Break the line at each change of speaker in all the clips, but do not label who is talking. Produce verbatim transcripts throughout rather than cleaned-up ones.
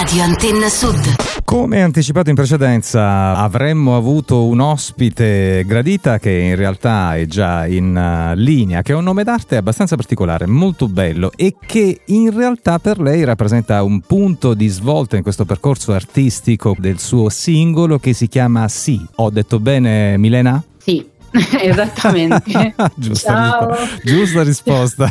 Radio Antenna Sud.
Come anticipato in precedenza, avremmo avuto un ospite gradita che in realtà è già in uh, linea, che ha un nome d'arte abbastanza particolare, molto bello, e che in realtà per lei rappresenta un punto di svolta in questo percorso artistico del suo singolo che si chiama Sì. Ho detto bene, Milena?
Sì. Esattamente.
giusta, rispo- giusta risposta.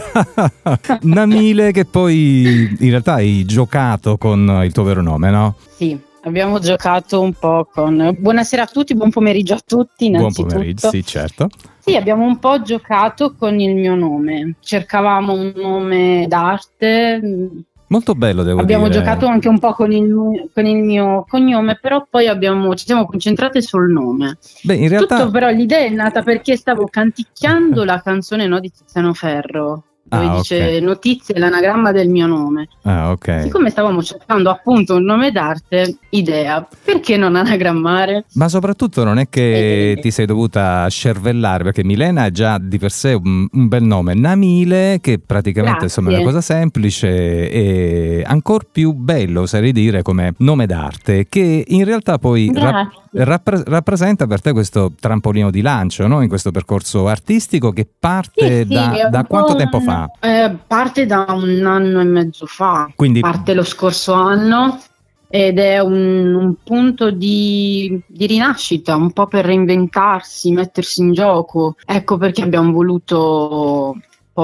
Namile, che poi in realtà hai giocato con il tuo vero nome, no?
Sì, abbiamo giocato un po' con buonasera a tutti, buon pomeriggio a tutti.
Buon pomeriggio, sì, certo.
Sì, abbiamo un po' giocato con il mio nome, cercavamo un nome d'arte.
Molto bello, devo
abbiamo
dire.
Abbiamo giocato anche un po' con il, con il mio cognome, però poi abbiamo, ci siamo concentrate sul nome.
Beh, in realtà...
Tutto però l'idea è nata perché stavo canticchiando la canzone no, di Tiziano Ferro, dove
ah,
dice
okay.
Notizie è l'anagramma del mio nome.
Ah, ok.
Siccome stavamo cercando appunto un nome d'arte, idea, perché non anagrammare?
Ma soprattutto non è che
eh,
ti sei dovuta scervellare, perché Milena è già di per sé un, un bel nome. Namile, che praticamente insomma è una cosa semplice, e ancor più bello, oserei dire, come nome d'arte, che in realtà poi rap- rappre- rappresenta per te questo trampolino di lancio, no? In questo percorso artistico che parte
sì, sì,
da, da quanto tempo fa?
Eh, parte da un anno e mezzo fa,
Quindi...
parte lo scorso anno, ed è un, un punto di, di rinascita, un po' per reinventarsi, mettersi in gioco. Ecco perché abbiamo voluto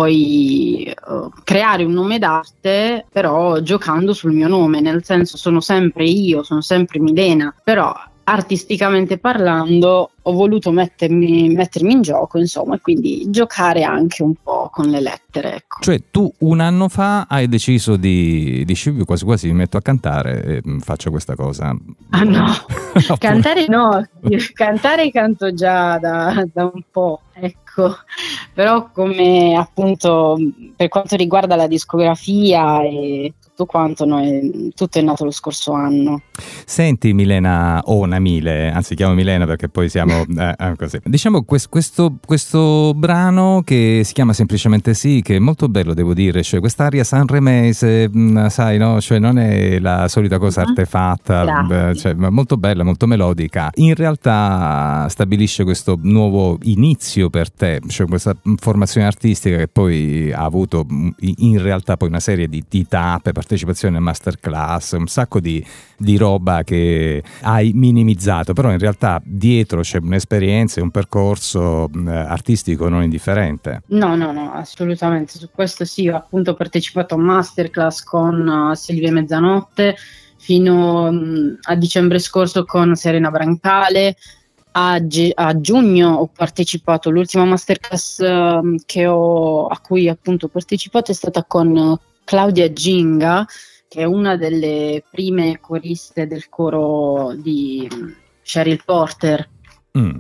poi uh, creare un nome d'arte, però giocando sul mio nome, nel senso sono sempre io, sono sempre Milena, però artisticamente parlando ho voluto mettermi, mettermi in gioco, insomma, e quindi giocare anche un po' con le lettere, ecco.
Cioè tu un anno fa hai deciso di, di scivio, quasi quasi mi metto a cantare e faccio questa cosa.
Ah no, cantare no, cantare canto già da, da un po', ecco, però come appunto per quanto riguarda la discografia e tutto quanto, no, è, tutto è nato lo scorso anno.
Senti Milena, o Namile, anzi chiamo Milena perché poi siamo eh, così. Diciamo questo, questo, questo brano che si chiama semplicemente Sì, che è molto bello, devo dire, cioè quest'aria sanremese, mh, sai, no? Cioè non è la solita cosa
uh-huh.
artefatta, beh, cioè, molto bella, molto melodica. In realtà stabilisce questo nuovo inizio per te, cioè questa formazione artistica che poi ha avuto in realtà poi una serie di, di tappe, partecipazioni a masterclass, un sacco di, di roba che hai minimizzato, però in realtà dietro c'è un'esperienza e un percorso eh, artistico non indifferente.
No, no, no, assolutamente, su questo sì, ho appunto partecipato a masterclass con uh, Silvia Mezzanotte fino um, a dicembre scorso con Serena Brancale. A, gi- a giugno ho partecipato, l'ultima masterclass uh, che ho, a cui appunto ho partecipato è stata con uh, Claudia Ginga, che è una delle prime coriste del coro di Cheryl Porter.
Mm.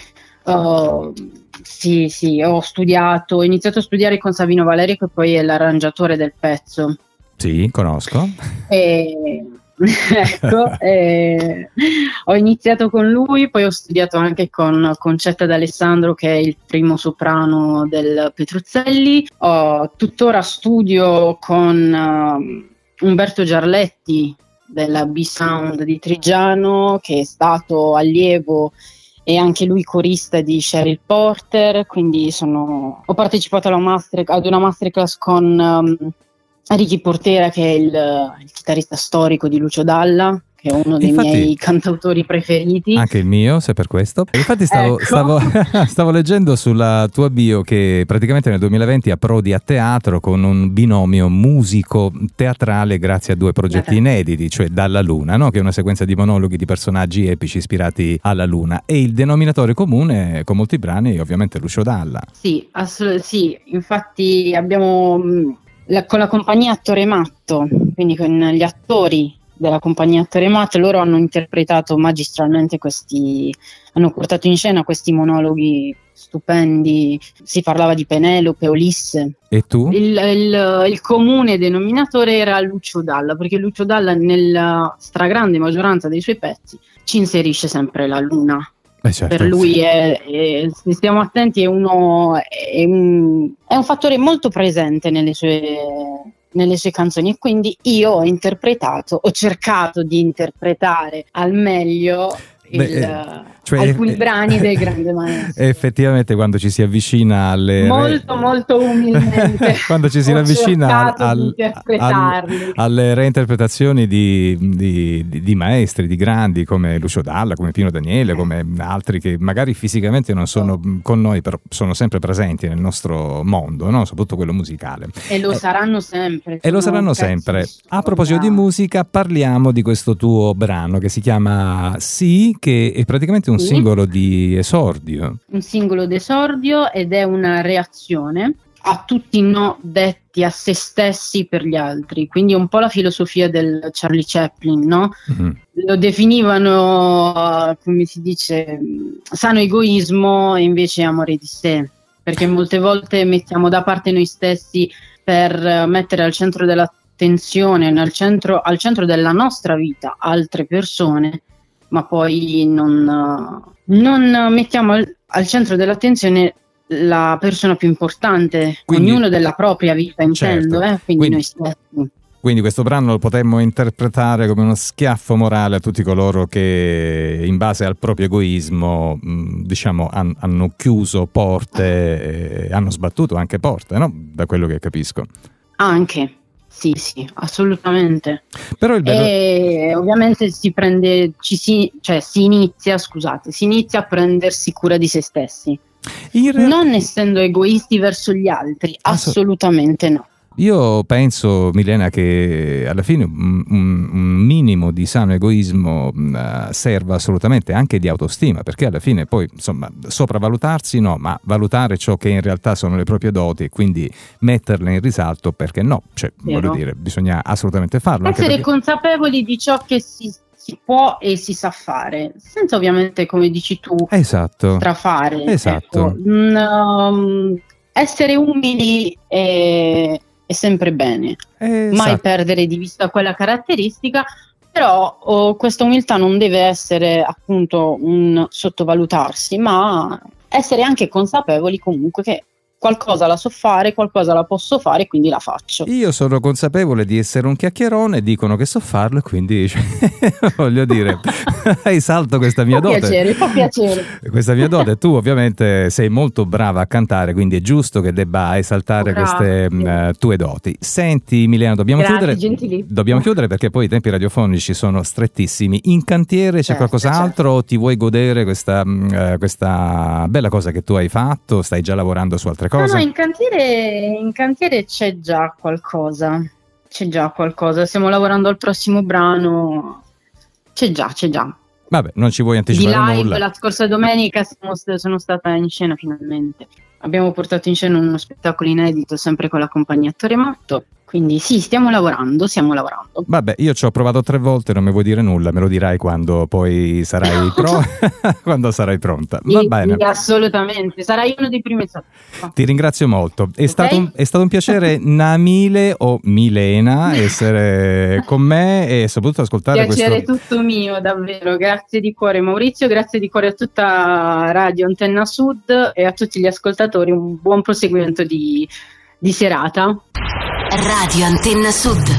Uh, sì, sì, ho studiato, ho iniziato a studiare con Savino Valerio, che poi è l'arrangiatore del pezzo.
Sì, conosco.
E, ecco, e, ho iniziato con lui, poi ho studiato anche con Concetta D'Alessandro, che è il primo soprano del Petruzzelli. Ho, tuttora studio con uh, Umberto Giarletti della B-Sound di Trigiano, che è stato allievo e anche lui corista di Cheryl Porter, quindi sono, ho partecipato alla master, ad una masterclass con um, Ricky Portera, che è il, il chitarrista storico di Lucio Dalla, che è uno dei
Infatti,
miei cantautori preferiti.
Anche il mio, se per questo. Infatti stavo,
ecco.
stavo, stavo leggendo sulla tua bio che praticamente nel duemilaventi approdi a teatro con un binomio musico-teatrale grazie a due progetti inediti, cioè Dalla Luna, no? Che è una sequenza di monologhi di personaggi epici ispirati alla Luna, e il denominatore comune con molti brani ovviamente Lucio Dalla.
Sì, assolut- sì, infatti abbiamo la, con la compagnia Attore Matto, quindi con gli attori della compagnia Attore Matto, loro hanno interpretato magistralmente questi, hanno portato in scena questi monologhi stupendi. Si parlava di Penelope, Ulisse.
E tu?
Il, il, il comune denominatore era Lucio Dalla, perché Lucio Dalla nella stragrande maggioranza dei suoi pezzi ci inserisce sempre la luna.
Eh certo.
Per lui è, è, se stiamo attenti, è uno è un, è un fattore molto presente nelle sue nelle sue canzoni, e quindi io ho interpretato, ho cercato di interpretare al meglio il,
Beh, cioè,
alcuni
eh,
brani del grande maestro.
Effettivamente quando ci si avvicina alle
molto re... molto umilmente
quando ci si avvicina al,
al,
alle reinterpretazioni di, di, di, di maestri, di grandi come Lucio Dalla, come Pino Daniele, eh. come altri che magari fisicamente non sono oh. con noi, però sono sempre presenti nel nostro mondo, no? Soprattutto quello musicale,
e lo
eh,
saranno sempre
e lo saranno sempre. A proposito di musica, parliamo di questo tuo brano che si chiama Sì, che è praticamente un sì. singolo di esordio.
Un singolo d'esordio, ed è una reazione a tutti i no detti a se stessi per gli altri, quindi è un po' la filosofia del Charlie Chaplin, no? Mm-hmm. Lo definivano, come si dice, sano egoismo e invece amore di sé, perché molte volte mettiamo da parte noi stessi per mettere al centro dell'attenzione, al centro, al centro della nostra vita altre persone, ma poi non, non mettiamo al, al centro dell'attenzione la persona più importante, quindi, ognuno della propria vita, intendo, certo. eh? quindi, quindi noi stessi.
Quindi questo brano lo potremmo interpretare come uno schiaffo morale a tutti coloro che in base al proprio egoismo mh, diciamo han, hanno chiuso porte, e hanno sbattuto anche porte, no? Da quello che capisco.
Anche. Sì, sì, assolutamente.
Però il bello...
E ovviamente si prende, ci si, cioè si inizia, scusate, si inizia a prendersi cura di se stessi. Re... Non essendo egoisti verso gli altri, assolutamente no.
Io penso, Milena, che alla fine un, un, un minimo di sano egoismo uh, serva assolutamente, anche di autostima, perché alla fine poi, insomma, sopravvalutarsi no, ma valutare ciò che in realtà sono le proprie doti e quindi metterle in risalto, perché no? Cioè, Vero. voglio dire, bisogna assolutamente farlo.
Essere
perché...
consapevoli di ciò che si, si può e si sa fare, senza ovviamente, come dici tu,
esatto.
strafare.
Esatto.
Ecco. Mm, um, essere umili e... è sempre bene, esatto. mai perdere di vista quella caratteristica, però oh, questa umiltà non deve essere appunto un sottovalutarsi, ma essere anche consapevoli comunque che qualcosa la so fare, qualcosa la posso fare, quindi la faccio.
Io sono consapevole di essere un chiacchierone, dicono che so farlo e quindi cioè, voglio dire, esalto questa mia
fa
dote.
Piacere, fa piacere.
Questa mia dote. Tu ovviamente sei molto brava a cantare, quindi è giusto che debba esaltare Grazie. queste uh, tue doti. Senti Milena, dobbiamo
Grazie,
chiudere. Dobbiamo chiudere perché poi i tempi radiofonici sono strettissimi. In cantiere c'è certo, qualcos'altro? Certo. Ti vuoi godere questa, uh, questa bella cosa che tu hai fatto? Stai già lavorando su altre cose?
No, no, in cantiere, in cantiere c'è già qualcosa, c'è già qualcosa, stiamo lavorando al prossimo brano, c'è già, c'è già.
Vabbè, non ci vuoi anticipare
nulla. Di live,
nulla.
La scorsa domenica sono, sono stata in scena finalmente, abbiamo portato in scena uno spettacolo inedito sempre con la compagnia Toremotto. Quindi sì, stiamo lavorando, stiamo lavorando.
Vabbè, io ci ho provato tre volte, non mi vuoi dire nulla, me lo dirai quando poi sarai pro- quando sarai pronta. Va
sì,
bene.
Sì, assolutamente, sarai uno dei primi.
Ti ringrazio molto. È, okay? stato, un, è stato un piacere, Namile o Milena, essere con me e soprattutto ascoltare
piacere
questo.
Piacere tutto mio, davvero. Grazie di cuore Maurizio, grazie di cuore a tutta Radio Antenna Sud e a tutti gli ascoltatori. Un buon proseguimento di, di serata.
Radio Antenna Sud.